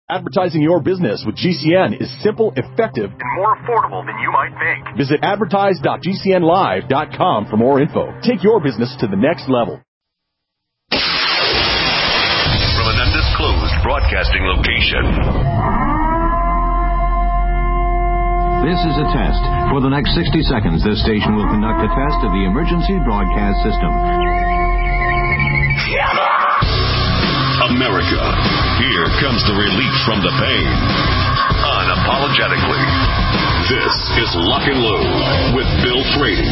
Advertising your business with GCN is simple, effective, and more affordable than you might think. Visit advertise.gcnlive.com for more info. Take your business to the next level. From an undisclosed broadcasting location. This is a test. For the next 60 seconds, this station will conduct a test of the emergency broadcast system. America, here comes the relief from the pain. Unapologetically. This is Lock and Load with Bill Frady.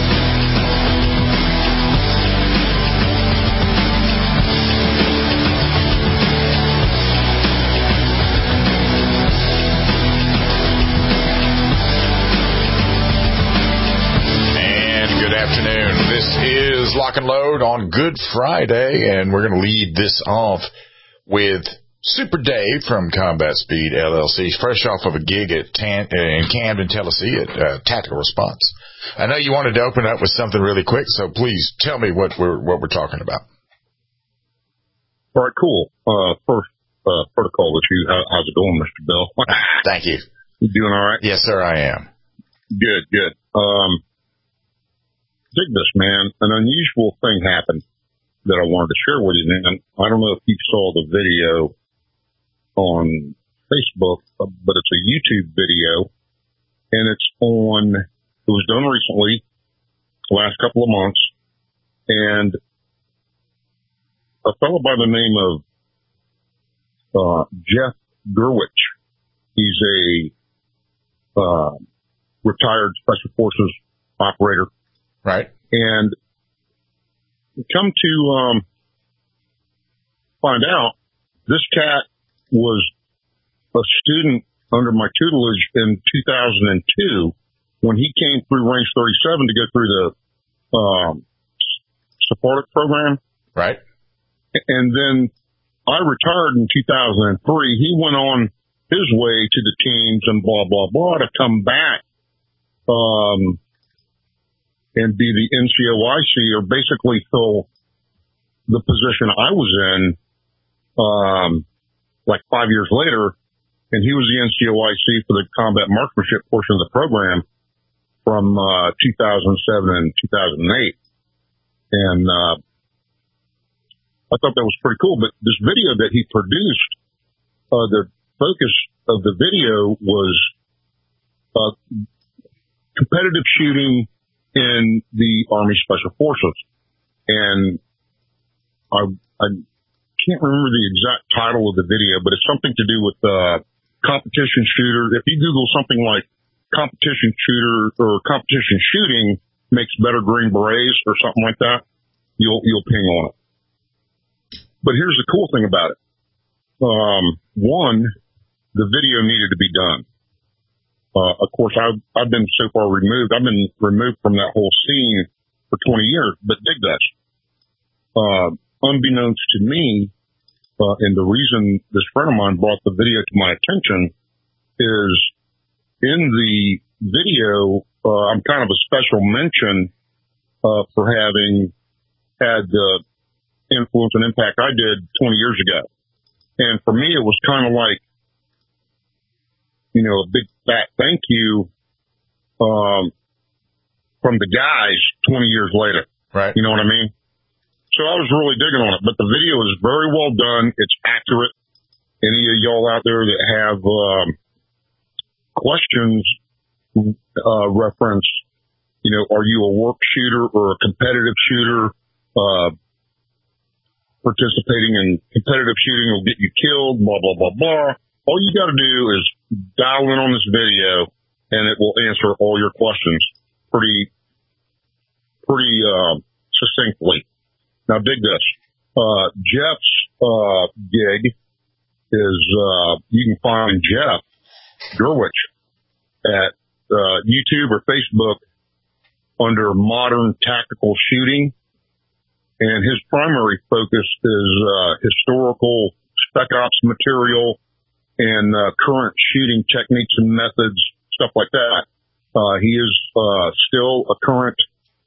This is Lock and Load on Good Friday, and we're going to lead this off with Super Dave from Combat Speed LLC, fresh off of a gig in Camden, Tennessee at Tactical Response. I know you wanted to open up with something really quick, so please tell me what we're talking about. All right, cool. First protocol with you. How's it going, Mr. Bill? Thank you. You doing all right? Yes, sir, I am. Good. Dig this, man. An unusual thing happened that I wanted to share with you, man. I don't know if you saw the video on Facebook, but it's a YouTube video, and it was done recently, last couple of months, and a fellow by the name of Jeff Gerwich. He's a retired Special Forces operator. Right. And come to find out, this cat was a student under my tutelage in 2002 when he came through Range 37 to go through the Sephardic program. Right. And then I retired in 2003. He went on his way to the teams and blah, blah, blah to come back. And be the NCOIC, or basically fill the position I was in, like 5 years later. And he was the NCOIC for the combat marksmanship portion of the program from 2007 and 2008. And I thought that was pretty cool. But this video that he produced, the focus of the video was competitive shooting in the Army Special Forces. And I can't remember the exact title of the video, but it's something to do with competition shooter. If you Google something like competition shooter or competition shooting makes better Green Berets or something like that, you'll ping on it. But here's the cool thing about it. One, the video needed to be done. Of course, I've been so far removed. I've been removed from that whole scene for 20 years, but dig this. Unbeknownst to me, and the reason this friend of mine brought the video to my attention is in the video, I'm kind of a special mention, for having had the influence and impact I did 20 years ago. And for me, it was kind of like, a big fat thank you, from the guys 20 years later. Right. You know what I mean? So I was really digging on it, but the video is very well done. It's accurate. Any of y'all out there that have, questions, reference, are you a work shooter or a competitive shooter? Participating in competitive shooting will get you killed, blah, blah, blah, blah. All you got to do is dial in on this video, and it will answer all your questions pretty succinctly. Now, dig this. Jeff's gig is you can find Jeff Gerwich at YouTube or Facebook under Modern Tactical Shooting, and his primary focus is historical spec ops material and current shooting techniques and methods, stuff like that. He is still a current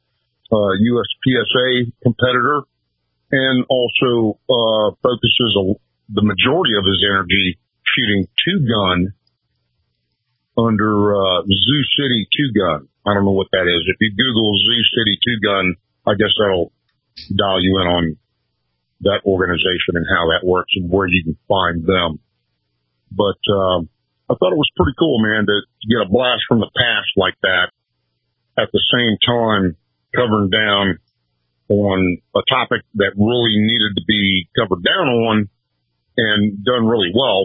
USPSA competitor, and also focuses the majority of his energy shooting 2-gun under Zoo City 2-gun. I don't know what that is. If you Google Zoo City 2-gun, I guess that'll dial you in on that organization and how that works and where you can find them. But I thought it was pretty cool, man, to get a blast from the past like that, at the same time covering down on a topic that really needed to be covered down on and done really well.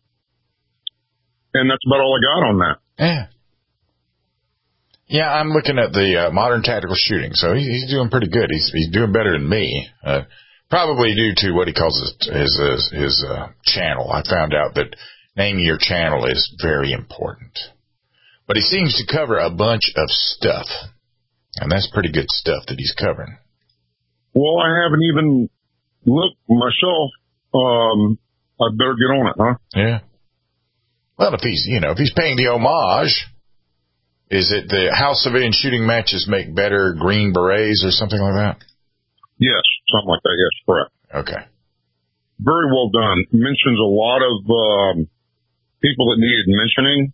And that's about all I got on that. Yeah. Yeah, I'm looking at the modern tactical shooting, so he's doing pretty good. He's doing better than me, probably due to what he calls his channel. I found out that naming your channel is very important. But he seems to cover a bunch of stuff, and that's pretty good stuff that he's covering. Well, I haven't even looked myself. I better get on it, huh? Yeah. Well, if he's paying the homage, is it the How Civilian Shooting Matches Make Better Green Berets or something like that? Yes, something like that. Yes, correct. Okay. Very well done. Mentions a lot of people that needed mentioning.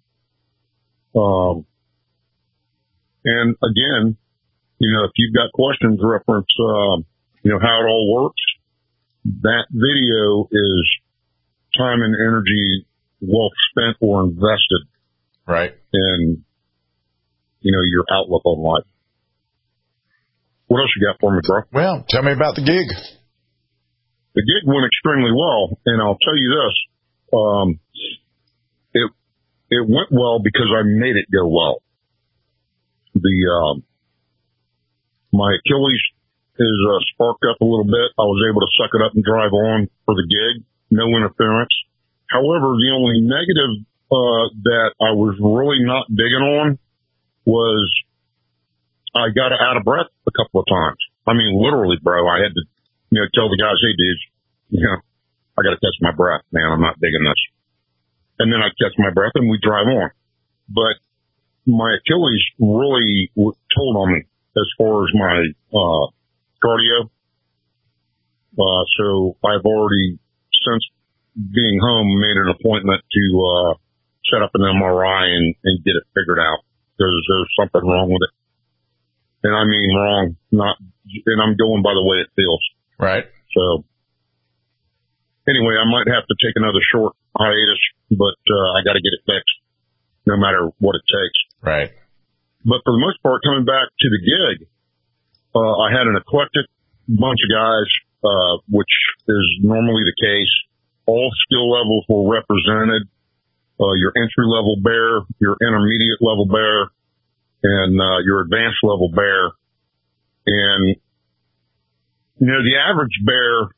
And again, if you've got questions reference, how it all works, that video is time and energy well spent or invested. Right. In, your outlook on life. What else you got for me, bro? Well, tell me about the gig. The gig went extremely well, and I'll tell you this, it went well because I made it go well. My Achilles is sparked up a little bit. I was able to suck it up and drive on for the gig. No interference. However, the only negative that I was really not digging on was I got out of breath a couple of times. I mean, literally, bro, I had to, tell the guys, hey, dudes, I got to catch my breath, man. I'm not digging this. And then I catch my breath and we drive on. But my Achilles really told on me as far as my cardio. So I've already, since being home, made an appointment to set up an MRI and get it figured out, because there's something wrong with it. And I mean wrong, and I'm going by the way it feels. Right. So anyway, I might have to take another short hiatus, but I got to get it fixed no matter what it takes. Right. But for the most part, coming back to the gig, I had an eclectic bunch of guys, which is normally the case. All skill levels were represented. Your entry level bear, your intermediate level bear, and your advanced level bear. And, the average bear,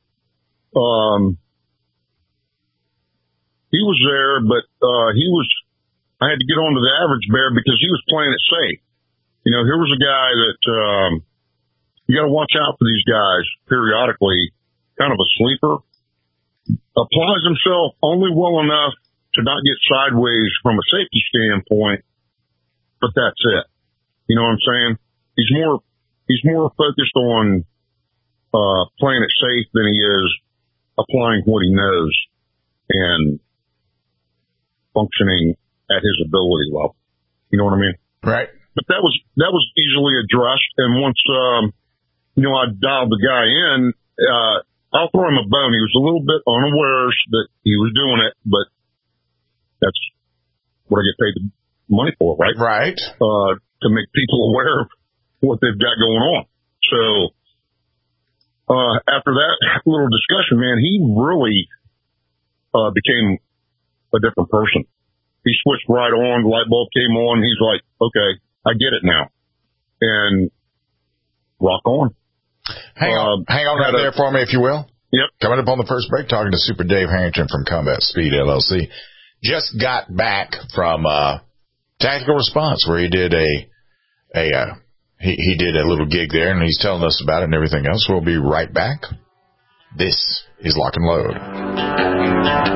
he was there, but I had to get on to the average bear because he was playing it safe. Here was a guy that, you got to watch out for these guys periodically, kind of a sleeper, applies himself only well enough to not get sideways from a safety standpoint, but that's it. You know what I'm saying? He's more focused on, playing it safe than he is applying what he knows and functioning at his ability level. You know what I mean? Right. But that was easily addressed. And once, I dialed the guy in, I'll throw him a bone. He was a little bit unaware that he was doing it, but that's what I get paid the money for, right? Right. To make people aware of what they've got going on. So, after that little discussion, man, he really, became a different person. He switched right on, the light bulb came on. He's like, okay, I get it now. And rock on. Hang on right there for me, if you will. Yep. Coming up on the first break, talking to Super Dave Harrington from Combat Speed LLC. Just got back from Tactical Response, where he did he did a little gig there, and he's telling us about it and everything else. We'll be right back. This is Lock and Load.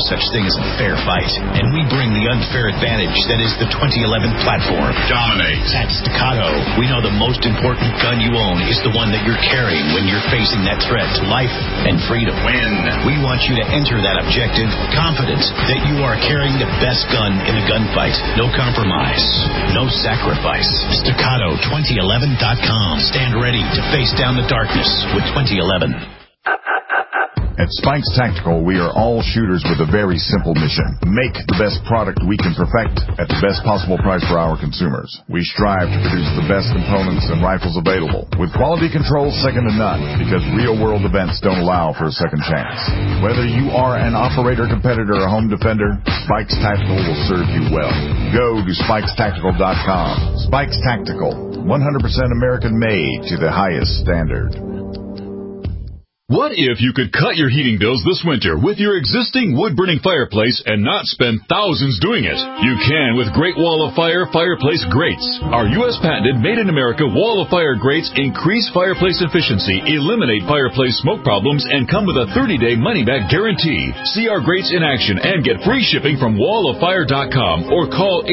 such thing as a fair fight, and we bring the unfair advantage that is the 2011 platform. Dominate. At Staccato, we know the most important gun you own is the one that you're carrying when you're facing that threat to life and freedom. We want you to enter that objective confident that you are carrying the best gun in a gunfight. No compromise, no sacrifice. Staccato2011.com. Stand ready to face down the darkness with 2011. At Spikes Tactical, we are all shooters with a very simple mission. Make the best product we can perfect at the best possible price for our consumers. We strive to produce the best components and rifles available, with quality control second to none, because real-world events don't allow for a second chance. Whether you are an operator, competitor, or home defender, Spikes Tactical will serve you well. Go to SpikesTactical.com. Spikes Tactical, 100% American-made to the highest standard. What if you could cut your heating bills this winter with your existing wood-burning fireplace and not spend thousands doing it? You can with Great Wall of Fire fireplace grates. Our U.S. patented made-in-America Wall of Fire grates increase fireplace efficiency, eliminate fireplace smoke problems, and come with a 30-day money-back guarantee. See our grates in action and get free shipping from walloffire.com or call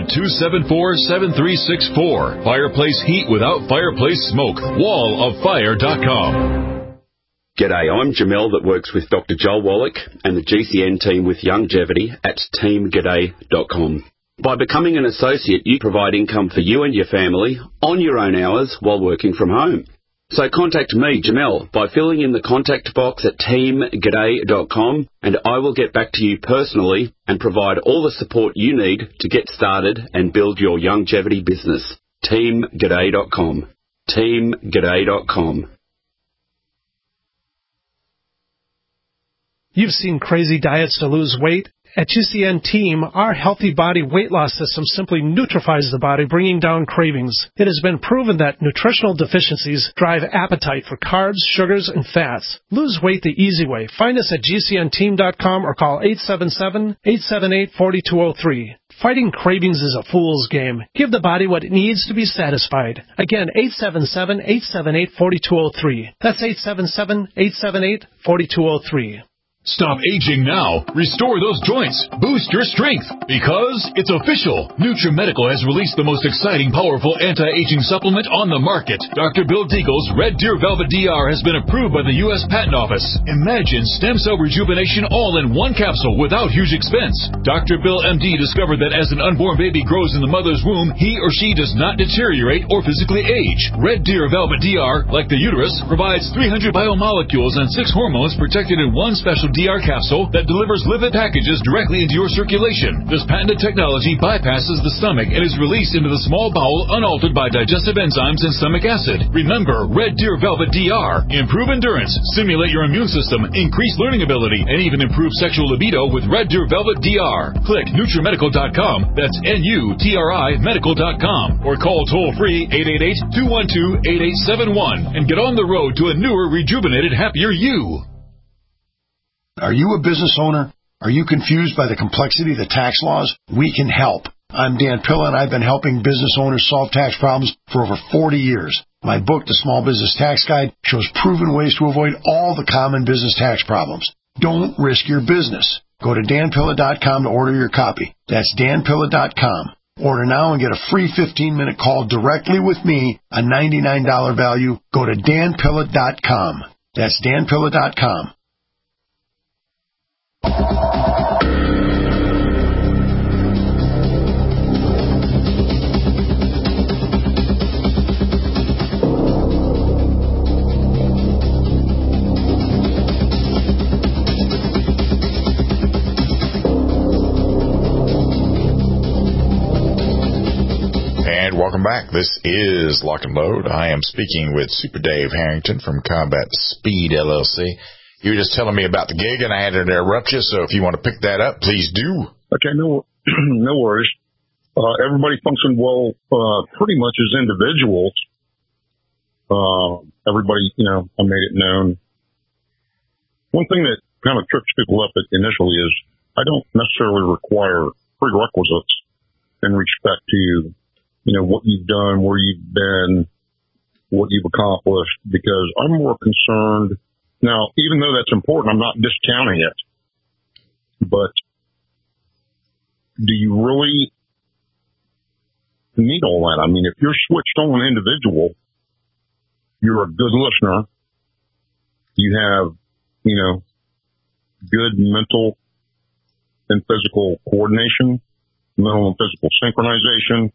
800-274-7364. Fireplace heat without fireplace smoke. walloffire.com. G'day, I'm Jamel that works with Dr. Joel Wallach and the GCN team with Longevity at teamg'day.com. By becoming an associate, you provide income for you and your family on your own hours while working from home. So contact me, Jamel, by filling in the contact box at teamg'day.com, and I will get back to you personally and provide all the support you need to get started and build your longevity business. teamg'day.com. teamg'day.com. You've seen crazy diets to lose weight. At GCN Team, our healthy body weight loss system simply neutralizes the body, bringing down cravings. It has been proven that nutritional deficiencies drive appetite for carbs, sugars, and fats. Lose weight the easy way. Find us at GCNteam.com or call 877-878-4203. Fighting cravings is a fool's game. Give the body what it needs to be satisfied. Again, 877-878-4203. That's 877-878-4203. Stop aging now. Restore those joints. Boost your strength. Because it's official. NutriMedical has released the most exciting, powerful anti-aging supplement on the market. Dr. Bill Deagle's Red Deer Velvet DR has been approved by the U.S. Patent Office. Imagine stem cell rejuvenation all in one capsule without huge expense. Dr. Bill MD discovered that as an unborn baby grows in the mother's womb, he or she does not deteriorate or physically age. Red Deer Velvet DR, like the uterus, provides 300 biomolecules and 6 hormones protected in one special DR capsule that delivers lipid packages directly into your circulation. This patented technology bypasses the stomach and is released into the small bowel unaltered by digestive enzymes and stomach acid. Remember, Red Deer Velvet DR. Improve endurance, stimulate your immune system, increase learning ability, and even improve sexual libido with Red Deer Velvet DR. Click NutriMedical.com, that's NUTRI Medical.com, or call toll-free 888-212-8871 and get on the road to a newer, rejuvenated, happier you. Are you a business owner? Are you confused by the complexity of the tax laws? We can help. I'm Dan Pilla, and I've been helping business owners solve tax problems for over 40 years. My book, The Small Business Tax Guide, shows proven ways to avoid all the common business tax problems. Don't risk your business. Go to danpilla.com to order your copy. That's danpilla.com. Order now and get a free 15-minute call directly with me, a $99 value. Go to danpilla.com. That's danpilla.com. And welcome back. This is Lock and Load. I am speaking with Super Dave Harrington from Combat Speed LLC. You were just telling me about the gig, and I had to interrupt you, so if you want to pick that up, please do. Okay, no worries. Everybody functioned well pretty much as individuals. Everybody, I made it known. One thing that kind of trips people up initially is I don't necessarily require prerequisites in respect to, what you've done, where you've been, what you've accomplished, because I'm more concerned. Now, even though that's important, I'm not discounting it. But do you really need all that? I mean, if you're switched on individual, you're a good listener. You have, good mental and physical coordination, mental and physical synchronization.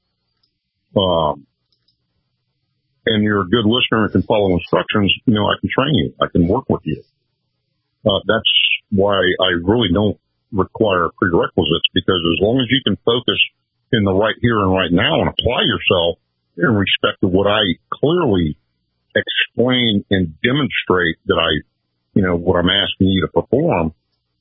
And you're a good listener and can follow instructions. I can train you. I can work with you. That's why I really don't require prerequisites, because as long as you can focus in the right here and right now and apply yourself in respect to what I clearly explain and demonstrate that what I'm asking you to perform,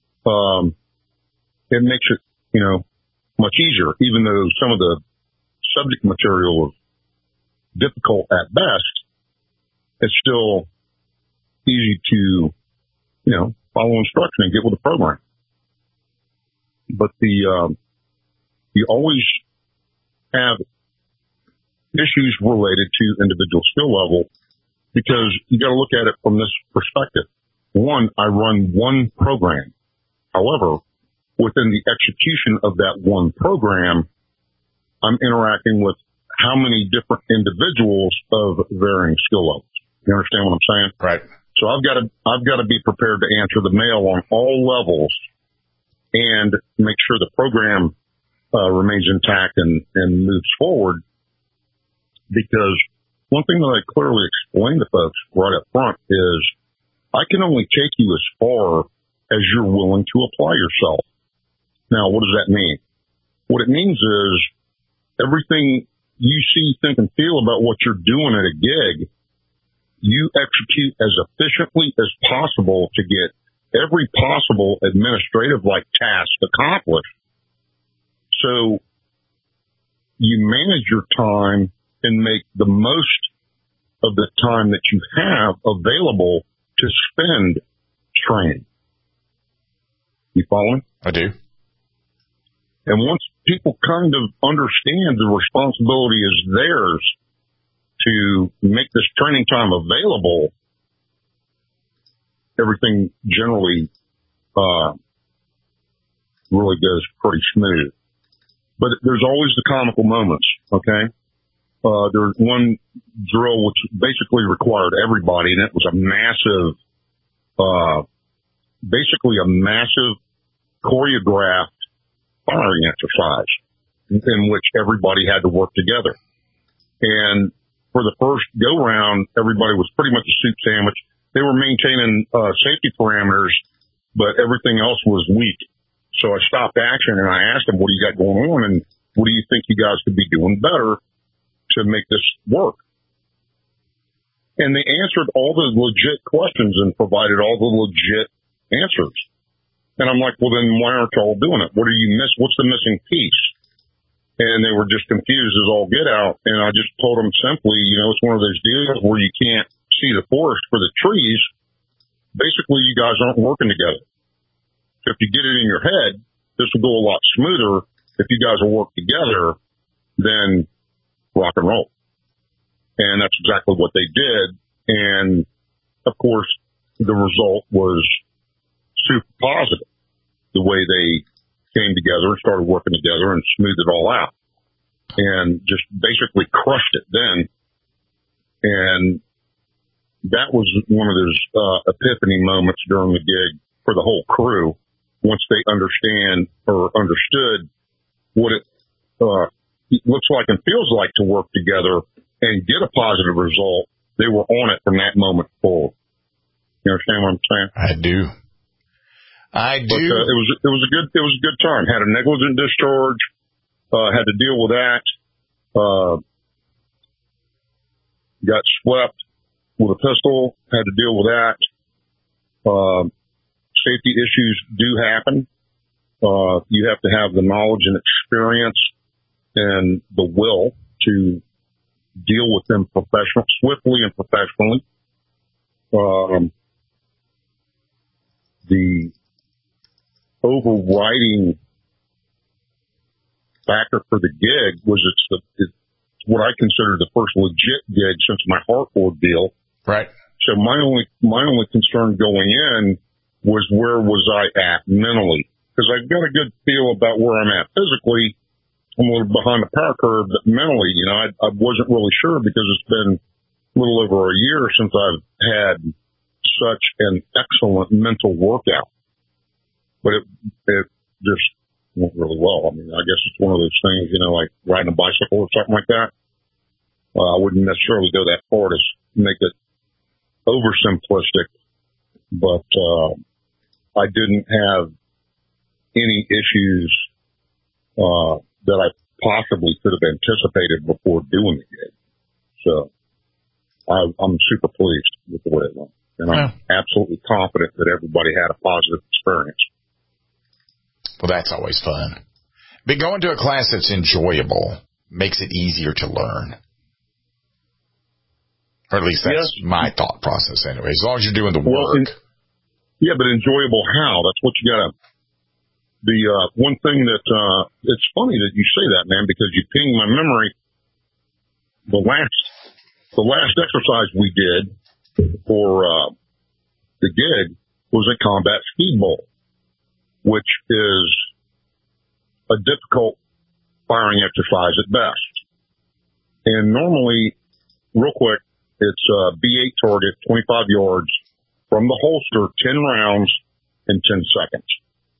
it makes it, much easier, even though some of the subject material is difficult at best. It's still easy to, follow instruction and get with the program. But you always have issues related to individual skill level, because you got to look at it from this perspective. One, I run one program. However, within the execution of that one program, I'm interacting with how many different individuals of varying skill levels. You understand what I'm saying? Right. So I've got to be prepared to answer the mail on all levels and make sure the program remains intact and moves forward. Because one thing that I clearly explain to folks right up front is I can only take you as far as you're willing to apply yourself. Now, what does that mean? What it means is everything you see, think, and feel about what you're doing at a gig, you execute as efficiently as possible to get every possible administrative-like task accomplished. So you manage your time and make the most of the time that you have available to spend training. You following? I do. And once people kind of understand the responsibility is theirs to make this training time available, everything generally really goes pretty smooth. But there's always the comical moments, okay? There's one drill which basically required everybody, and it was a massive, basically a massive choreographed firing exercise in which everybody had to work together. And for the first go round, everybody was pretty much a soup sandwich. They were maintaining safety parameters, but everything else was weak. So I stopped action and I asked them, what do you got going on? And what do you think you guys could be doing better to make this work? And they answered all the legit questions and provided all the legit answers. And I'm like, well, then why aren't y'all doing it? What are you what's the missing piece? And they were just confused as all get out. And I just told them simply, it's one of those deals where you can't see the forest for the trees. Basically, you guys aren't working together. So if you get it in your head, this will go a lot smoother. If you guys will work together, then rock and roll. And that's exactly what they did. And of course, the result was super positive. The way they came together and started working together and smoothed it all out and just basically crushed it then. And that was one of those epiphany moments during the gig for the whole crew. Once they understood what it looks like and feels like to work together and get a positive result, they were on it from that moment forward. You understand what I'm saying? I do. But, it was a good time. Had a negligent discharge, had to deal with that, got swept with a pistol, had to deal with that. Safety issues do happen. You have to have the knowledge and experience and the will to deal with them swiftly and professionally. The overriding factor for the gig was it's what I consider the first legit gig since my heart ordeal. Right. So my only concern going in was where was I at mentally? because I've got a good feel about where I'm at physically. I'm a little behind the power curve, but mentally, I wasn't really sure because it's been a little over a year since I've had such an excellent mental workout. But it just went really well. I mean, I guess it's one of those things, like riding a bicycle or something like that. I wouldn't necessarily go that far to make it oversimplistic, but I didn't have any issues that I possibly could have anticipated before doing the gig. So I'm super pleased with the way it went. And I'm absolutely confident that everybody had a positive experience. Well, that's always fun. But going to a class that's enjoyable makes it easier to learn. Or at least that's my thought process anyway, as long as you're doing the work. Yeah, but enjoyable how? That's what you got to... The one thing that... it's funny that you say that, man, because you ping my memory. The last exercise we did for the gig was a combat speed bowl, which is a difficult firing exercise at best. And normally, real quick, it's a B8 target, 25 yards, from the holster, 10 rounds in 10 seconds.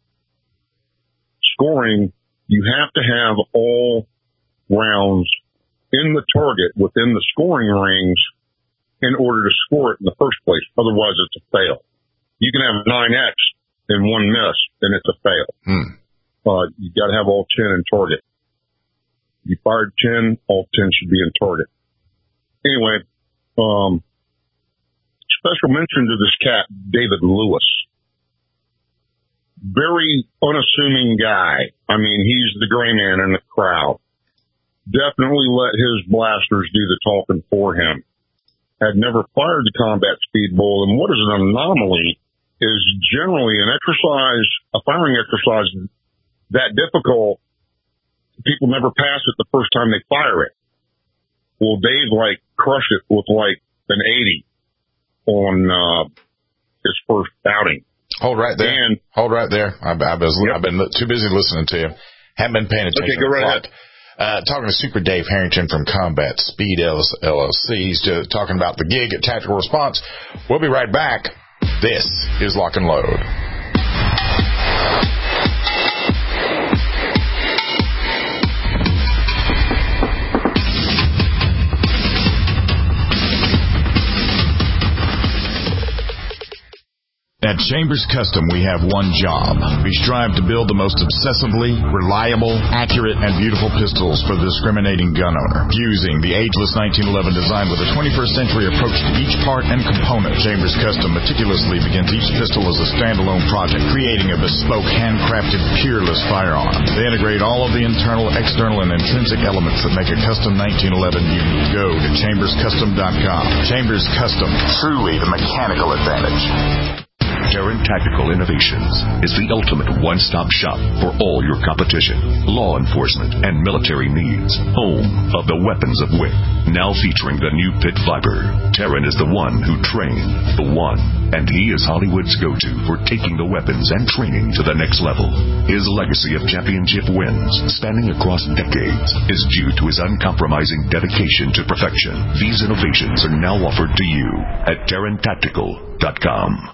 Scoring, you have to have all rounds in the target within the scoring rings in order to score it in the first place. Otherwise, it's a fail. You can have 9X and one miss, and it's a fail. You got to have all 10 in target. You fired 10, all 10 should be in target. Anyway, special mention to this cat, David Lewis. Very unassuming guy. I mean, he's the gray man in the crowd. Definitely let his blasters do the talking for him. Had never fired the combat speed bowl, and what is an anomaly is generally a firing exercise that difficult, people never pass it the first time they fire it. Well, Dave crushed it with an 80 on his first outing. Hold right there. I've been too busy listening to you. Haven't been paying attention. Okay, go right ahead. Talking to Super Dave Harrington from Combat Speed LLC. He's talking about the gig at Tactical Response. We'll be right back. This is Lock and Load. At Chambers Custom, we have one job. We strive to build the most obsessively reliable, accurate, and beautiful pistols for the discriminating gun owner. Fusing the ageless 1911 design with a 21st century approach to each part and component, Chambers Custom meticulously begins each pistol as a standalone project, creating a bespoke, handcrafted, peerless firearm. They integrate all of the internal, external, and intrinsic elements that make a custom 1911 unique. Go to chamberscustom.com. Chambers Custom, truly the mechanical advantage. Terran Tactical Innovations is the ultimate one-stop shop for all your competition, law enforcement, and military needs. Home of the weapons of WIC. Now featuring the new Pit Viper. Terran is the one who trained the one, and he is Hollywood's go-to for taking the weapons and training to the next level. His legacy of championship wins, spanning across decades, is due to his uncompromising dedication to perfection. These innovations are now offered to you at TerranTactical.com.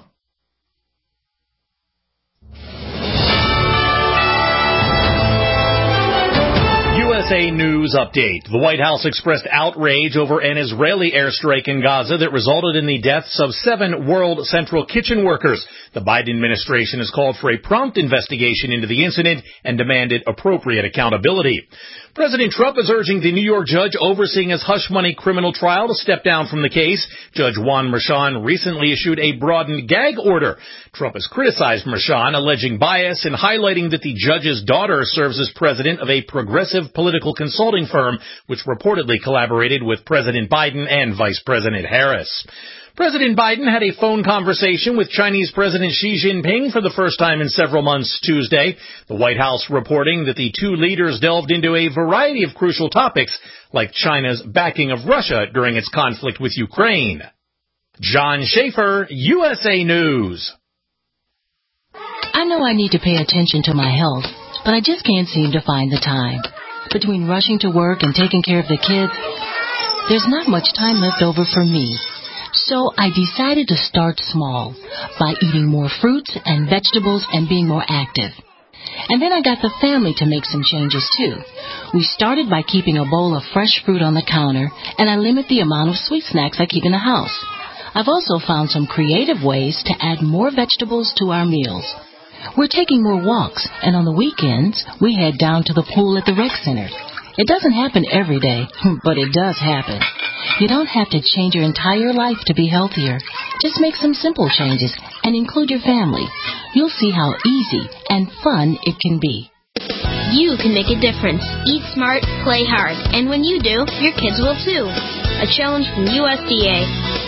USA News Update. The White House expressed outrage over an Israeli airstrike in Gaza that resulted in the deaths of 7 World Central Kitchen workers. The Biden administration has called for a prompt investigation into the incident and demanded appropriate accountability. President Trump is urging the New York judge overseeing his hush money criminal trial to step down from the case. Judge Juan Merchan recently issued a broadened gag order. Trump has criticized Merchan, alleging bias and highlighting that the judge's daughter serves as president of a progressive political consulting firm, which reportedly collaborated with President Biden and Vice President Harris. President Biden had a phone conversation with Chinese President Xi Jinping for the first time in several months Tuesday. The White House reporting that the two leaders delved into a variety of crucial topics, like China's backing of Russia during its conflict with Ukraine. John Schaefer, USA News. I know I need to pay attention to my health, but I just can't seem to find the time. Between rushing to work and taking care of the kids, there's not much time left over for me. So I decided to start small by eating more fruits and vegetables and being more active. And then I got the family to make some changes too. We started by keeping a bowl of fresh fruit on the counter, and I limit the amount of sweet snacks I keep in the house. I've also found some creative ways to add more vegetables to our meals. We're taking more walks, and on the weekends, we head down to the pool at the rec center. It doesn't happen every day, but it does happen. You don't have to change your entire life to be healthier. Just make some simple changes and include your family. You'll see how easy and fun it can be. You can make a difference. Eat smart, play hard. And when you do, your kids will too. A challenge from USDA.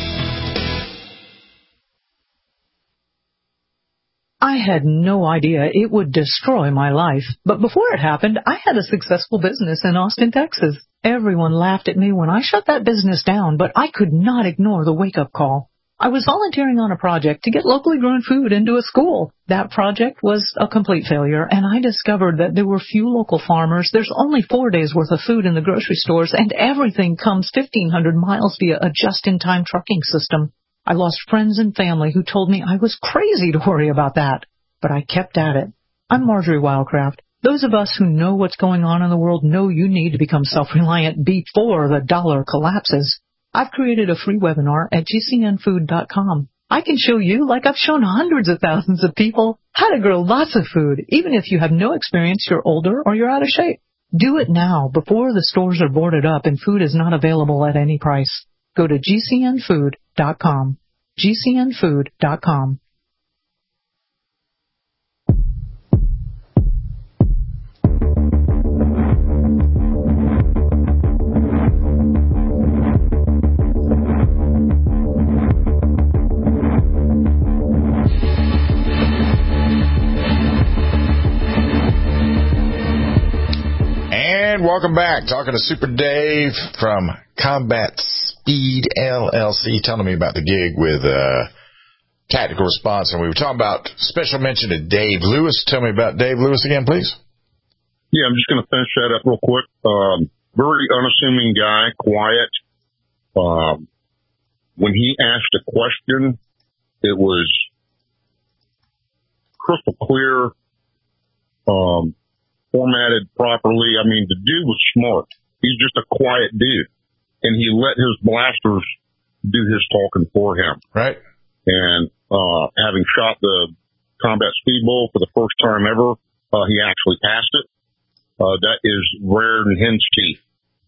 I had no idea it would destroy my life. But before it happened, I had a successful business in Austin, Texas. Everyone laughed at me when I shut that business down, but I could not ignore the wake-up call. I was volunteering on a project to get locally grown food into a school. That project was a complete failure, and I discovered that there were few local farmers. There's only 4 days' worth of food in the grocery stores, and everything comes 1,500 miles via a just-in-time trucking system. I lost friends and family who told me I was crazy to worry about that, but I kept at it. I'm Marjorie Wildcraft. Those of us who know what's going on in the world know you need to become self-reliant before the dollar collapses. I've created a free webinar at gcnfood.com. I can show you, like I've shown hundreds of thousands of people, how to grow lots of food, even if you have no experience, you're older, or you're out of shape. Do it now, before the stores are boarded up and food is not available at any price. Go to gcnfood.com. gcnfood.com. And welcome back. Talking to Super Dave from Combat Speed LLC, telling me about the gig with Tactical Response. And we were talking about special mention to Dave Lewis. Tell me about Dave Lewis again, please. Yeah, I'm just going to finish that up real quick. Very unassuming guy, quiet. When he asked a question, it was crystal clear, formatted properly. I mean, the dude was smart. He's just a quiet dude. And he let his blasters do his talking for him. Right. And having shot the Combat Speed Bull for the first time ever, he actually passed it. That is rare in hen's teeth.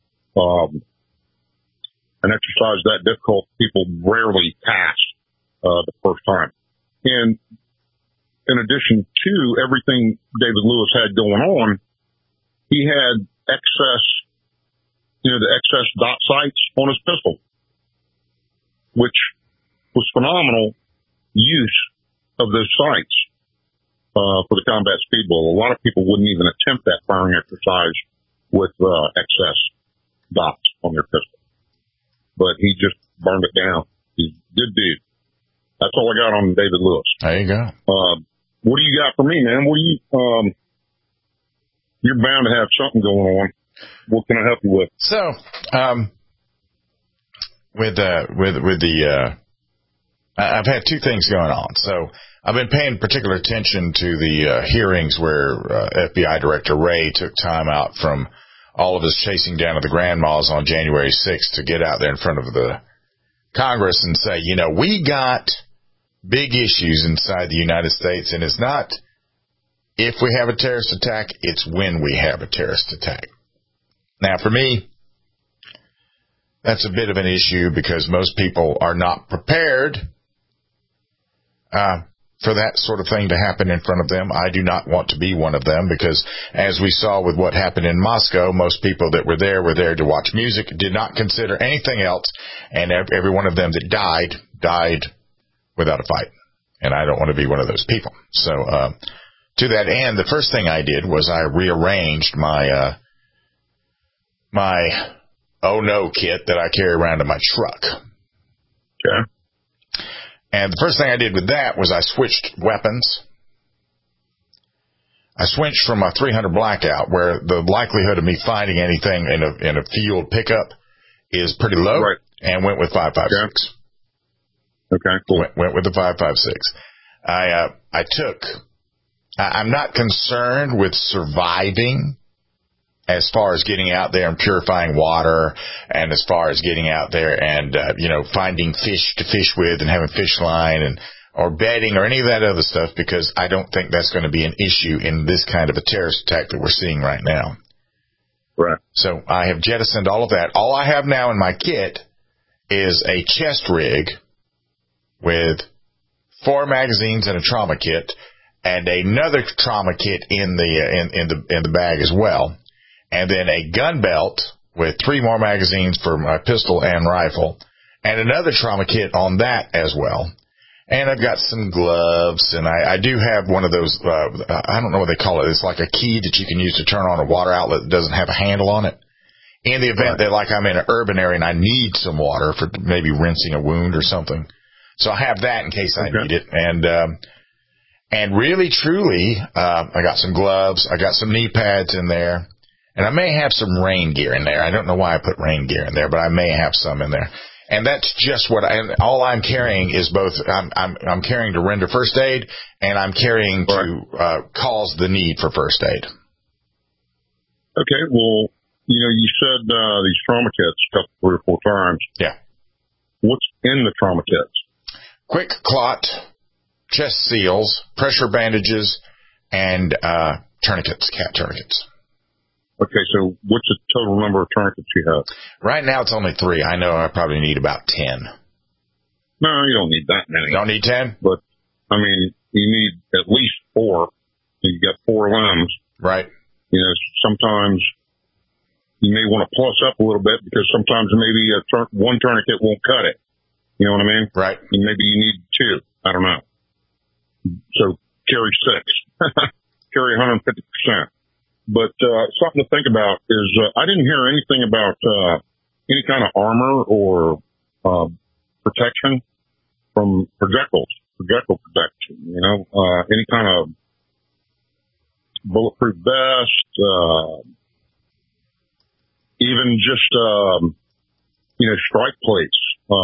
An exercise that difficult, people rarely pass the first time. And in addition to everything David Lewis had going on, he had excess, the excess dot sights on his pistol, which was phenomenal use of those sights for the Combat Speed Bull. A lot of people wouldn't even attempt that firing exercise with excess dots on their pistol. But he just burned it down. He's a good dude. That's all I got on David Lewis. There you go. What do you got for me, man? You're bound to have something going on. What can I help you with? So, I've had two things going on. So I've been paying particular attention to the hearings where FBI Director Wray took time out from all of his chasing down of the grandmas on January 6th to get out there in front of the Congress and say, we got big issues inside the United States, and it's not if we have a terrorist attack, it's when we have a terrorist attack. Now, for me, that's a bit of an issue because most people are not prepared for that sort of thing to happen in front of them. I do not want to be one of them because, as we saw with what happened in Moscow, most people that were there to watch music, did not consider anything else, and every one of them that died without a fight. And I don't want to be one of those people. So, to that end, the first thing I did was I rearranged my oh no kit that I carry around in my truck. Okay. And the first thing I did with that was I switched weapons. I switched from my 300 blackout, where the likelihood of me finding anything in a field pickup is pretty low, right, and went with 5.56. Okay, cool. Went with the 5.56. I'm not concerned with surviving as far as getting out there and purifying water, and as far as getting out there and, finding fish to fish with and having fish line or bedding or any of that other stuff, because I don't think that's going to be an issue in this kind of a terrorist attack that we're seeing right now. Right. So I have jettisoned all of that. All I have now in my kit is a chest rig with 4 magazines and a trauma kit, and another trauma kit in the bag as well, and then a gun belt with 3 more magazines for my pistol and rifle, and another trauma kit on that as well. And I've got some gloves, and I do have one of those, I don't know what they call it. It's like a key that you can use to turn on a water outlet that doesn't have a handle on it. In the event that, like, I'm in an urban area and I need some water for maybe rinsing a wound or something. So I have that in case I need it. And really, truly, I got some gloves. I got some knee pads in there. And I may have some rain gear in there. I don't know why I put rain gear in there, but I may have some in there. And that's just all I'm carrying is both, I'm carrying to render first aid, and I'm carrying to cause the need for first aid. Okay, well, you said these trauma kits a couple, 3 or 4 times. Yeah. What's in the trauma kits? Quick clot, chest seals, pressure bandages, and tourniquets, cat tourniquets. Okay, so what's the total number of tourniquets you have? Right now it's only 3. I know I probably need about 10. No, you don't need that many. Don't need 10? But, I mean, you need at least 4. You got 4 limbs. Right. Sometimes you may want to plus up a little bit, because sometimes maybe one tourniquet won't cut it. You know what I mean? Right. And maybe you need 2. I don't know. So carry 6. Carry 150%. But something to think about is I didn't hear anything about any kind of armor or protection from projectile protection, any kind of bulletproof vest, even just, strike plates,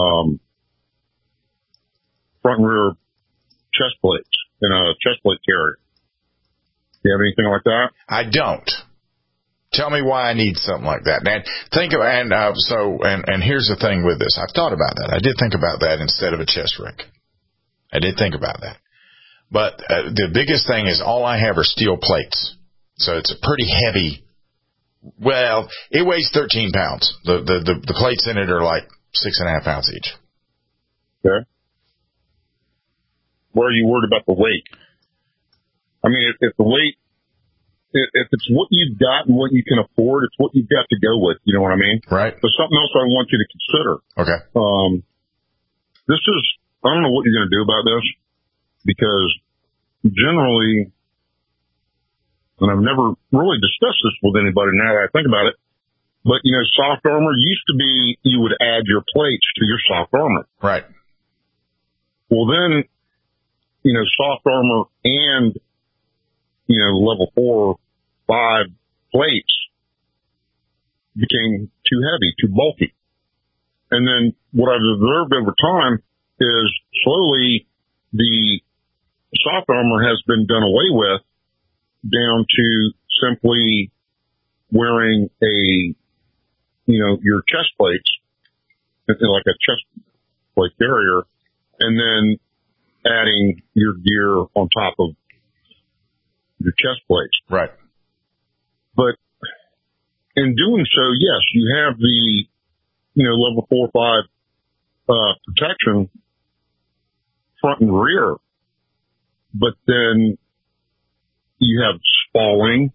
front and rear chest plates in a chest plate carrier. Do you have anything like that? I don't. Tell me why I need something like that. And here's the thing with this. I've thought about that. I did think about that instead of a chest rig. I did think about that. But the biggest thing is all I have are steel plates. So it's a pretty heavy. Well, it weighs 13 pounds. The plates in it are like 6.5 pounds each. Okay. Where are you worried about the weight? I mean, if the weight, if it's what you've got and what you can afford, it's what you've got to go with. You know what I mean? Right. There's something else I want you to consider. Okay. I don't know what you're going to do about this, because generally, and I've never really discussed this with anybody now that I think about it, but, soft armor used to be you would add your plates to your soft armor. Right. Well, then, soft armor and level 4, 5 plates became too heavy, too bulky. And then what I've observed over time is slowly the soft armor has been done away with, down to simply wearing your chest plates, like a chest plate carrier, and then adding your gear on top of your chest plates. Right. But in doing so, yes, you have the, level 4 or 5, protection front and rear, but then you have spalling,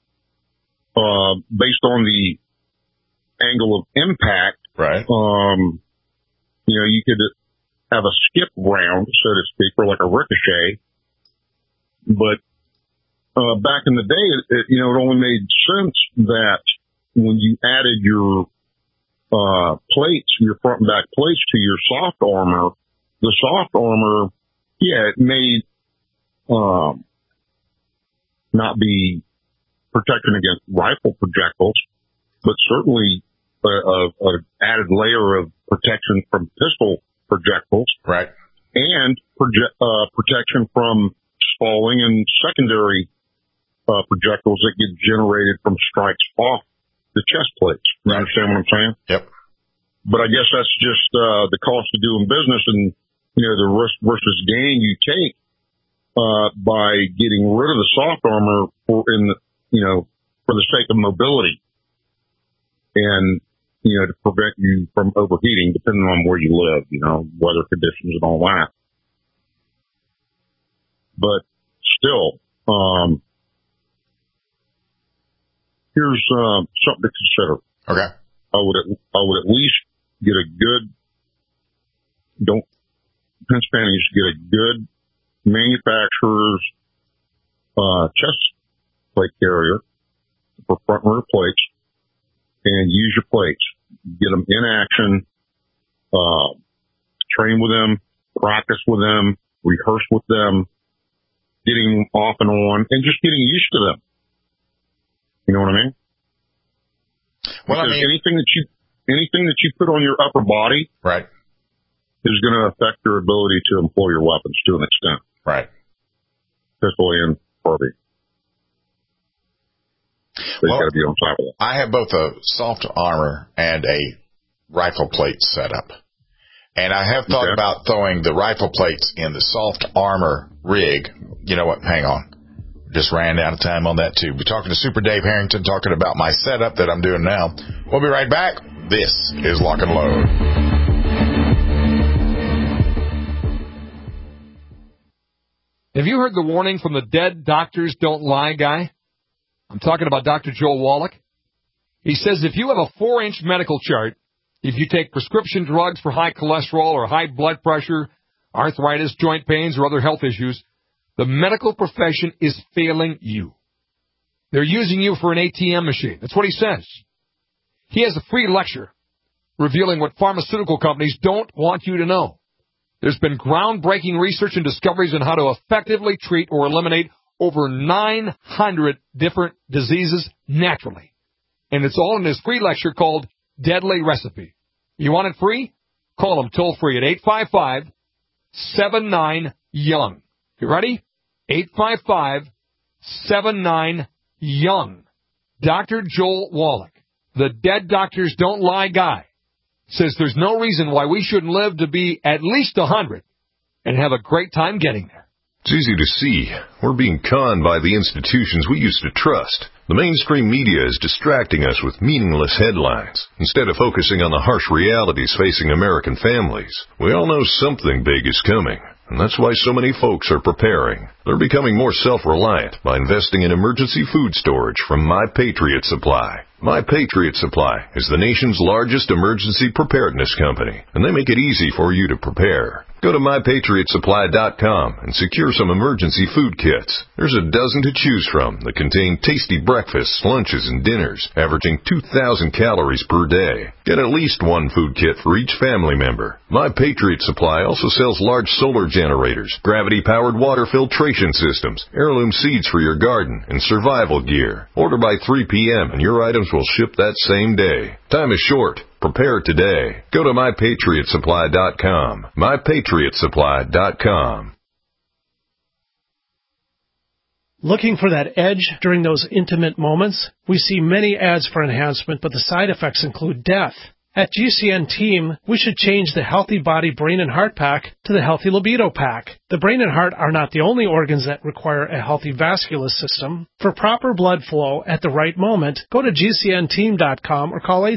based on the angle of impact. Right. You could have a skip round, so to speak, or like a ricochet, but back in the day, it only made sense that when you added your plates, your front and back plates to your soft armor, the soft armor, it made not be protection against rifle projectiles, but certainly an added layer of protection from pistol projectiles. Right. And protection from spalling and secondary projectiles that get generated from strikes off the chest plates. You understand what I'm saying? Yep. But I guess that's just the cost of doing business and, the risk versus gain you take by getting rid of the soft armor for the sake of mobility and, to prevent you from overheating, depending on where you live, weather conditions and all that. But still, here's something to consider. Okay. I would at least get a good, pinch panties, get a good manufacturer's chest plate carrier for front and rear plates, and use your plates. Get them in action, train with them, practice with them, rehearse with them, getting them off and on, and just getting used to them. You know what I mean? Well, because anything that you put on your upper body, right, is going to affect your ability to employ your weapons to an extent. Right. Pistol and Barbie. So you got to be on top of that. I have both a soft armor and a rifle plate setup. And I have thought about throwing the rifle plates in the soft armor rig. You know what? Hang on. Just ran out of time on that, too. We're talking to Super Dave Harrington, talking about my setup that I'm doing now. We'll be right back. This is Lock and Load. Have you heard the warning from the Dead Doctors Don't Lie guy? I'm talking about Dr. Joel Wallach. He says if you have a 4-inch medical chart, if you take prescription drugs for high cholesterol or high blood pressure, arthritis, joint pains, or other health issues, the medical profession is failing you. They're using you for an ATM machine. That's what he says. He has a free lecture revealing what pharmaceutical companies don't want you to know. There's been groundbreaking research and discoveries on how to effectively treat or eliminate over 900 different diseases naturally. And it's all in his free lecture called Deadly Recipe. You want it free? Call him toll free at 855-79-YOUNG. You ready? 855-79-YOUNG. Dr. Joel Wallach, the Dead Doctors Don't Lie guy, says there's no reason why we shouldn't live to be at least 100 and have a great time getting there. It's easy to see. We're being conned by the institutions we used to trust. The mainstream media is distracting us with meaningless headlines instead of focusing on the harsh realities facing American families. We all know something big is coming, and that's why so many folks are preparing. They're becoming more self-reliant by investing in emergency food storage from My Patriot Supply. My Patriot Supply is the nation's largest emergency preparedness company, and they make it easy for you to prepare. Go to MyPatriotSupply.com and secure some emergency food kits. There's a dozen to choose from that contain tasty breakfasts, lunches, and dinners, averaging 2,000 calories per day. Get at least one food kit for each family member. My Patriot Supply also sells large solar generators, gravity-powered water filtration systems, heirloom seeds for your garden, and survival gear. Order by 3 p.m. and your items will ship that same day. Time is short. Prepare today. Go to MyPatriotSupply.com. MyPatriotSupply.com. Looking for that edge during those intimate moments? We see many ads for enhancement, but the side effects include death. At GCN Team, we should change the Healthy Body Brain and Heart Pack to the Healthy Libido Pack. The brain and heart are not the only organs that require a healthy vascular system. For proper blood flow at the right moment, go to GCNteam.com or call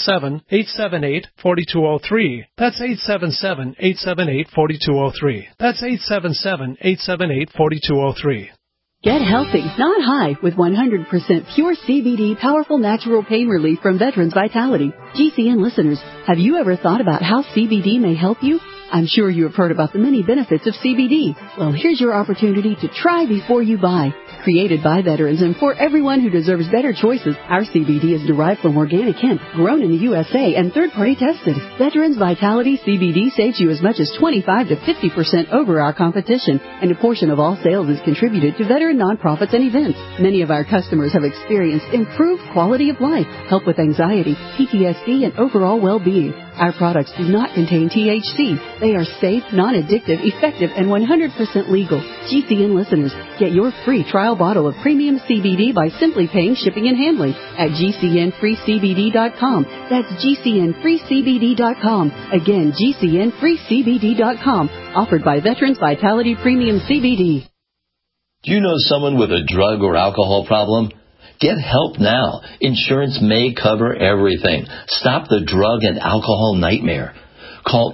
877-878-4203. That's 877-878-4203. That's 877-878-4203. Get healthy, not high, with 100% pure CBD powerful natural pain relief from Veterans Vitality. GCN listeners, have you ever thought about how CBD may help you? I'm sure you have heard about the many benefits of CBD. Well, here's your opportunity to try before you buy. Created by veterans and for everyone who deserves better choices, our CBD is derived from organic hemp, grown in the USA and third-party tested. Veterans Vitality CBD saves you as much as 25 to 50% over our competition, and a portion of all sales is contributed to veteran nonprofits and events. Many of our customers have experienced improved quality of life, help with anxiety, PTSD, and overall well-being. Our products do not contain THC. They are safe, non-addictive, effective, and 100% legal. GCN listeners, get your free trial bottle of premium CBD by simply paying shipping and handling at GCNFreeCBD.com. That's GCNFreeCBD.com. Again, GCNFreeCBD.com. Offered by Veterans Vitality Premium CBD. Do you know someone with a drug or alcohol problem? Get help now. Insurance may cover everything. Stop the drug and alcohol nightmare. Call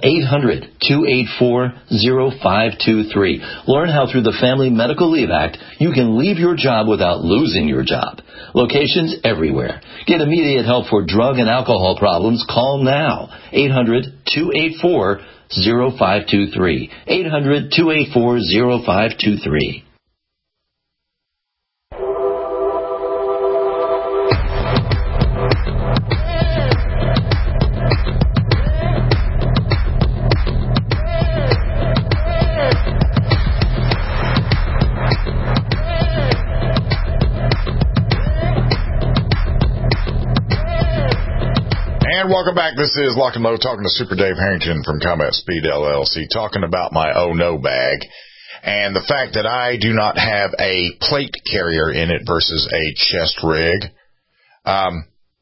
800-284-0523. Learn how through the Family Medical Leave Act, you can leave your job without losing your job. Locations everywhere. Get immediate help for drug and alcohol problems. Call now. 800-284-0523. 800-284-0523. And welcome back. This is Lock and Load, talking to Super Dave Harrington from Combat Speed LLC, talking about my Oh No bag and the fact that I do not have a plate carrier in it versus a chest rig. I've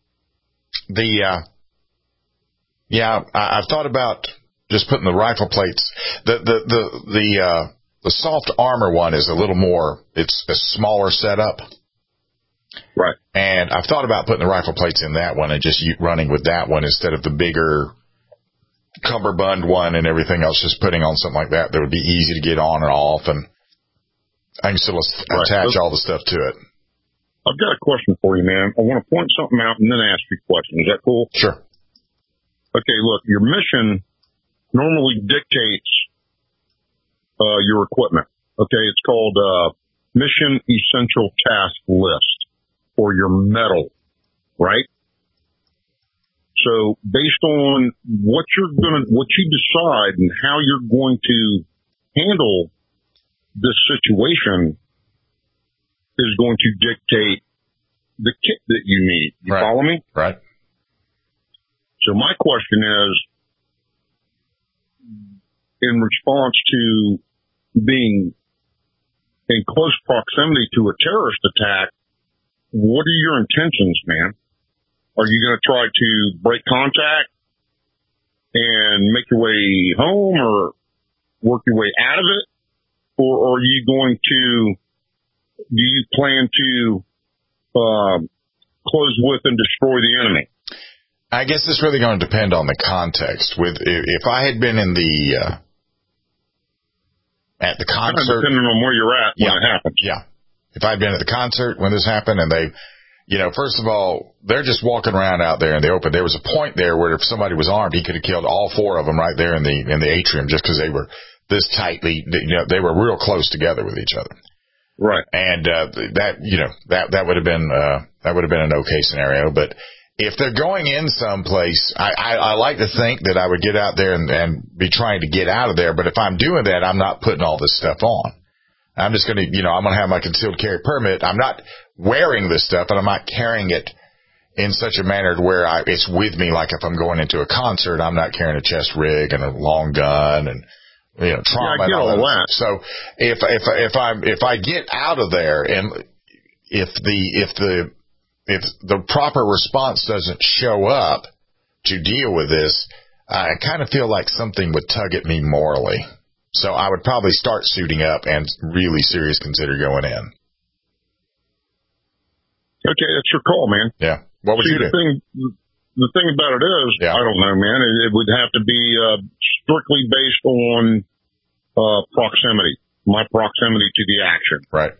thought about just putting the rifle plates. The soft armor one is a little more, it's a smaller setup. Right. And I've thought about putting the rifle plates in that one and just running with that one instead of the bigger cummerbund one and everything else, just putting on something like that would be easy to get on and off, and I can still attach all the stuff to it. I've got a question for you, man. I want to point something out and then ask you a question. Is that cool? Sure. Okay, look, your mission normally dictates your equipment. Okay, it's called Mission Essential Task List, or your medal, right? So based on what you decide and how you're going to handle this situation is going to dictate the kit that you need. You follow me? Right. So my question is, in response to being in close proximity to a terrorist attack, what are your intentions, man? Are you going to try to break contact and make your way home or work your way out of it? Or are you going to, do you plan to close with and destroy the enemy? I guess it's really going to depend on the context. If I had been in at the concert, depending on where you're at when it happens. Yeah. If I'd been at the concert when this happened and they, first of all, they're just walking around out there in the open. There was a point there where if somebody was armed, he could have killed all four of them right there in the atrium just because they were this tightly, they were real close together with each other. Right. And, that would have been an okay scenario. But if they're going in someplace, I like to think that I would get out there and be trying to get out of there. But if I'm doing that, I'm not putting all this stuff on. I'm just going to, I'm going to have my concealed carry permit. I'm not wearing this stuff, and I'm not carrying it in such a manner to where it's with me. Like if I'm going into a concert, I'm not carrying a chest rig and a long gun and, trauma and all that. So if I get out of there and if the proper response doesn't show up to deal with this, I kind of feel like something would tug at me morally. So I would probably start suiting up and really serious consider going in. Okay, that's your call, man. Yeah. What would you do? The thing about it is, I don't know, man. It would have to be strictly based on proximity, my proximity to the action. Right.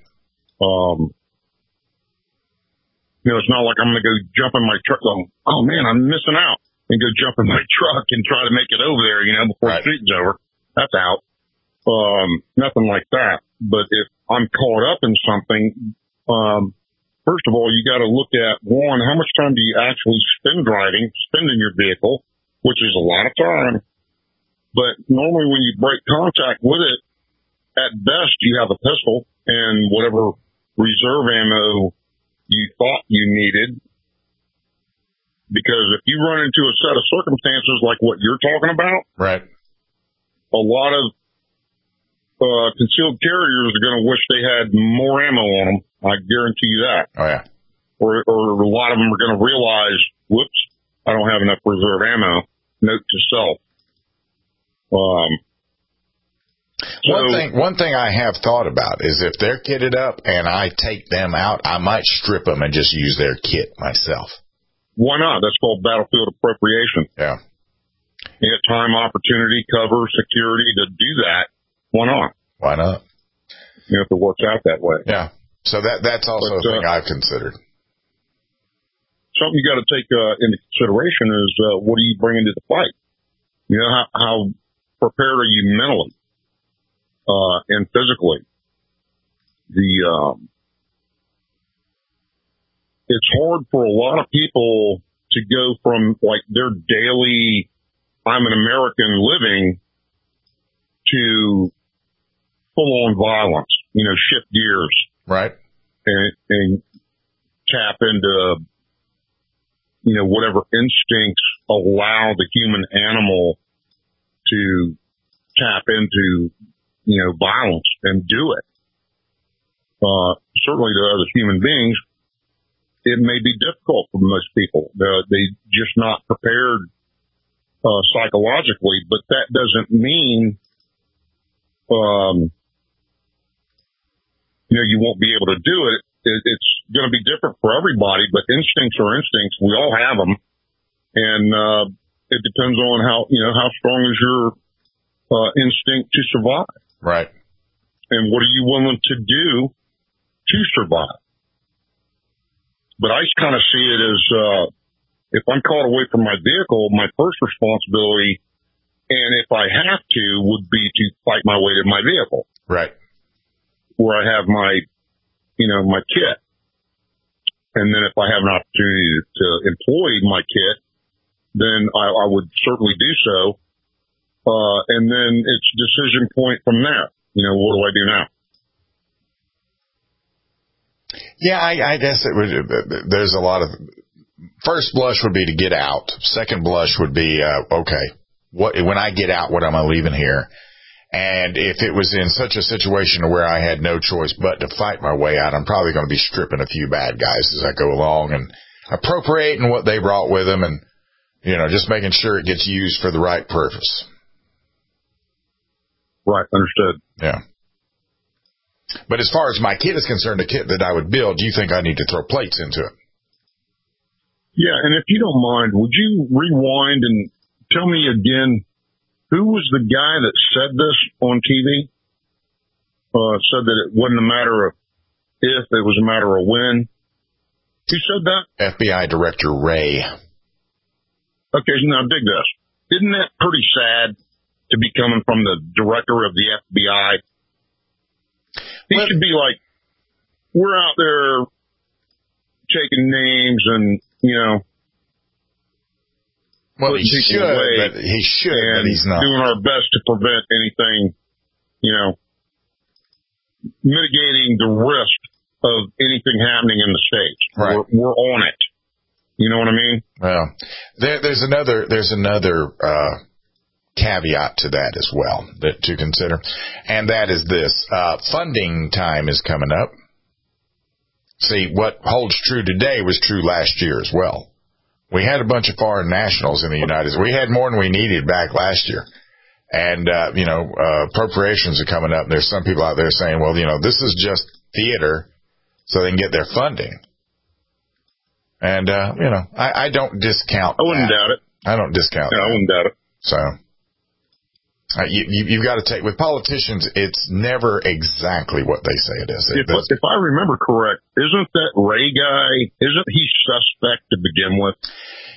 It's not like I'm going to go jump in my truck going, oh, man, I'm missing out, and go jump in my truck and try to make it over there, before the shooting's over. that's out. Nothing like that. But if I'm caught up in something, first of all, you got to look at, one, how much time do you actually spend in your vehicle, which is a lot of time. But normally when you break contact with it, at best you have a pistol and whatever reserve ammo you thought you needed. Because if you run into a set of circumstances like what you're talking about, right, a lot of concealed carriers are going to wish they had more ammo on them. I guarantee you that. Oh, yeah. Or a lot of them are going to realize, whoops, I don't have enough reserve ammo. Note to self. One thing I have thought about is if they're kitted up and I take them out, I might strip them and just use their kit myself. Why not? That's called battlefield appropriation. Yeah. You get time, opportunity, cover, security to do that. Why not? Why not? You know, if it works out that way. Yeah. So that's also a thing I've considered. Something you got to take into consideration is what are you bringing to the fight? You know, how prepared are you mentally and physically? It's hard for a lot of people to go from like their daily I'm an American living to full on violence, you know, shift gears. Right. And tap into, you know, whatever instincts allow the human animal to tap into, you know, violence and do it. Certainly to other human beings, it may be difficult for most people. They just not prepared psychologically, but that doesn't mean, you know, you won't be able to do it. It's going to be different for everybody, but instincts are instincts. We all have them. And it depends on how strong is your instinct to survive. Right. And what are you willing to do to survive? But I kind of see it as, if I'm called away from my vehicle, my first responsibility, and if I have to, would be to fight my way to my vehicle. Right. Where I have my, you know, my kit. And then if I have an opportunity to employ my kit, then I would certainly do so. And then it's decision point from there. You know, what do I do now? Yeah, I guess it would. There's a lot of. First blush would be to get out. Second blush would be okay. When I get out, what am I leaving here? And if it was in such a situation where I had no choice but to fight my way out, I'm probably going to be stripping a few bad guys as I go along and appropriating what they brought with them, and you know, just making sure it gets used for the right purpose. Right, understood. Yeah. But as far as my kit is concerned, the kit that I would build, do you think I need to throw plates into it? Yeah, and if you don't mind, would you rewind and tell me again, who was the guy that said this on TV? Said that it wasn't a matter of if, it was a matter of when. Who said that? FBI Director Wray. Okay, now dig this. Isn't that pretty sad to be coming from the director of the FBI? He should be like, we're out there taking names and, you know. Well, he should, but he's not. Doing our best to prevent anything, you know, mitigating the risk of anything happening in the States. Right. We're on it. You know what I mean? Well, there's another caveat to that as well to consider, and that is this: funding time is coming up. See, what holds true today was true last year as well. We had a bunch of foreign nationals in the United States. We had more than we needed back last year, and appropriations are coming up. There's some people out there saying, well, you know, this is just theater, so they can get their funding. And I don't discount. I wouldn't doubt it. I don't discount. No, I wouldn't doubt it. So. You've got to take, with politicians, it's never exactly what they say it is. If I remember correct, isn't that Ray guy, isn't he suspect to begin with?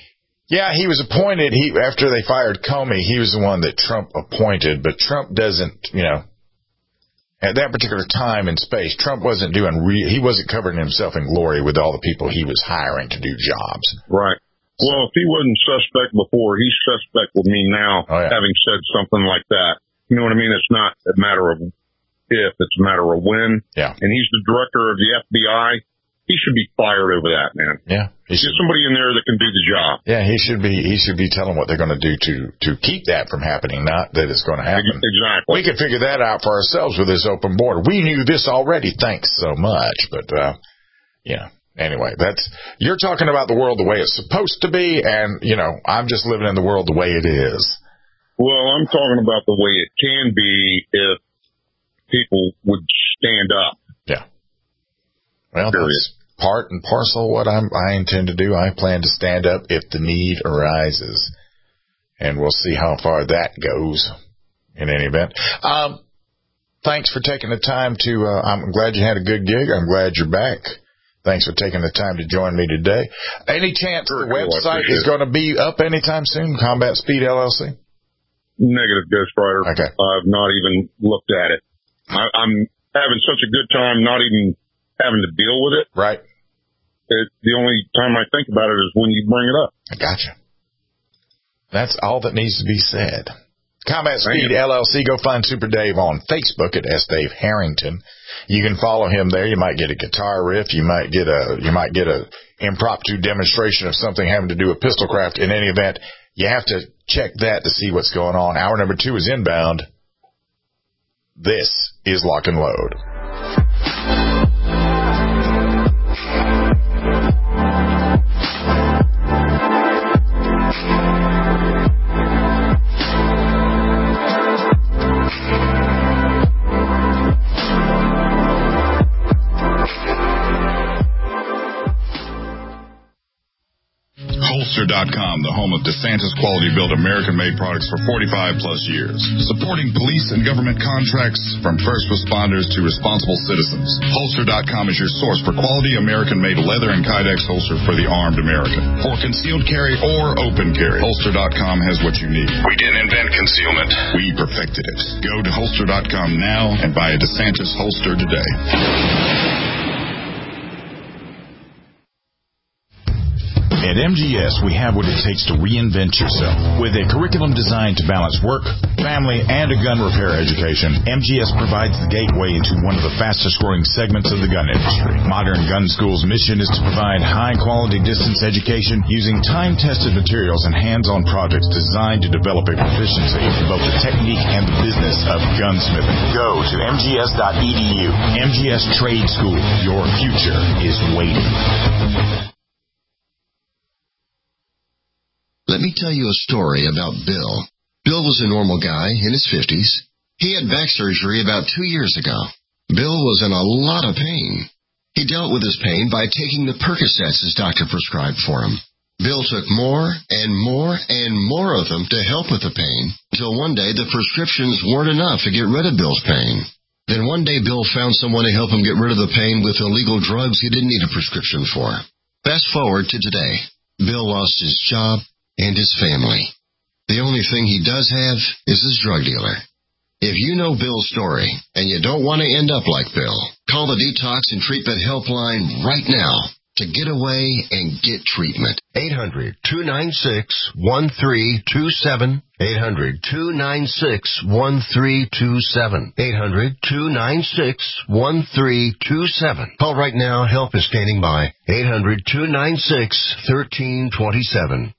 Yeah, he was appointed. After they fired Comey, he was the one that Trump appointed, but Trump doesn't, at that particular time and space, Trump wasn't he wasn't covering himself in glory with all the people he was hiring to do jobs. Right. Well, if he wasn't suspect before, he's suspect with me now, having said something like that. You know what I mean? It's not a matter of if, it's a matter of when. Yeah. And he's the director of the FBI. He should be fired over that, man. Yeah. Get somebody in there that can do the job. Yeah, he should be telling what they're going to do to keep that from happening, not that it's going to happen. Exactly. We could figure that out for ourselves with this open border. We knew this already, thanks so much. But, anyway, you're talking about the world the way it's supposed to be, and, I'm just living in the world the way it is. Well, I'm talking about the way it can be if people would stand up. Yeah. Well, that's part and parcel what I intend to do. I plan to stand up if the need arises, and we'll see how far that goes in any event. Thanks for taking the time I'm glad you had a good gig. I'm glad you're back. Thanks for taking the time to join me today. Any chance the website is going to be up anytime soon, Combat Speed LLC? Negative, Ghost Rider. Okay. I've not even looked at it. I'm having such a good time not even having to deal with it. Right. The only time I think about it is when you bring it up. I gotcha. That's all that needs to be said. Combat Speed LLC. Go find Super Dave on Facebook at S. Dave Harrington. You can follow him there. You might get a guitar riff. You might get a impromptu demonstration of something having to do with pistolcraft. In any event, you have to check that to see what's going on. Hour number 2 is inbound. This is Lock and Load. Holster.com, the home of DeSantis quality-built American-made products for 45-plus years. Supporting police and government contracts from first responders to responsible citizens. Holster.com is your source for quality American-made leather and Kydex holster for the armed American. For concealed carry or open carry, Holster.com has what you need. We didn't invent concealment. We perfected it. Go to Holster.com now and buy a DeSantis holster today. At MGS, we have what it takes to reinvent yourself. With a curriculum designed to balance work, family, and a gun repair education, MGS provides the gateway into one of the fastest-growing segments of the gun industry. Modern Gun School's mission is to provide high-quality distance education using time-tested materials and hands-on projects designed to develop a proficiency in both the technique and the business of gunsmithing. Go to mgs.edu. MGS Trade School. Your future is waiting. Let me tell you a story about Bill. Bill was a normal guy in his 50s. He had back surgery about 2 years ago. Bill was in a lot of pain. He dealt with his pain by taking the Percocets his doctor prescribed for him. Bill took more and more and more of them to help with the pain, until one day the prescriptions weren't enough to get rid of Bill's pain. Then one day Bill found someone to help him get rid of the pain with illegal drugs he didn't need a prescription for. Fast forward to today. Bill lost his job and his family. The only thing he does have is his drug dealer. If you know Bill's story and you don't want to end up like Bill, call the Detox and Treatment Helpline right now to get away and get treatment. 800-296-1327. 800-296-1327. 800-296-1327. Call right now. Help is standing by. 800-296-1327.